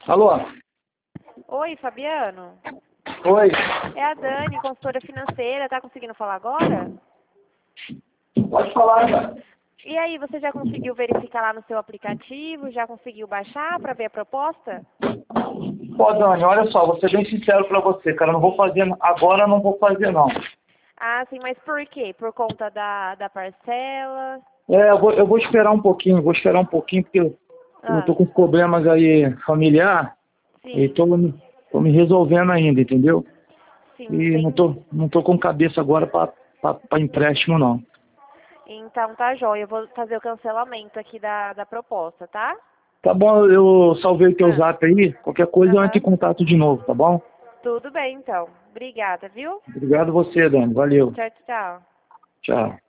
Alô? Oi, Fabiano. Oi? É a Dani, consultora financeira. Tá conseguindo falar agora? Pode falar, cara. E aí, você já conseguiu verificar lá no seu aplicativo? Já conseguiu baixar para ver a proposta? Pô, Dani, olha só, vou ser bem sincero pra você, cara. Eu não vou fazer, agora não vou fazer, não. Ah, sim, mas por quê? Por conta da parcela? Eu vou esperar um pouquinho, porque eu Ah, tô com problemas aí familiar e sim, tô me resolvendo ainda, entendeu? sim, E entendi. não tô com cabeça agora pra empréstimo, não. Então tá jóia, eu vou fazer o cancelamento aqui da proposta, tá? Tá bom, eu salvei o teu Ah, zap aí, qualquer coisa eu entro em aham. contato de novo, tá bom? Tudo bem, então. Obrigada, viu? Obrigado você, Dani, valeu. Tchau, tchau. Tchau.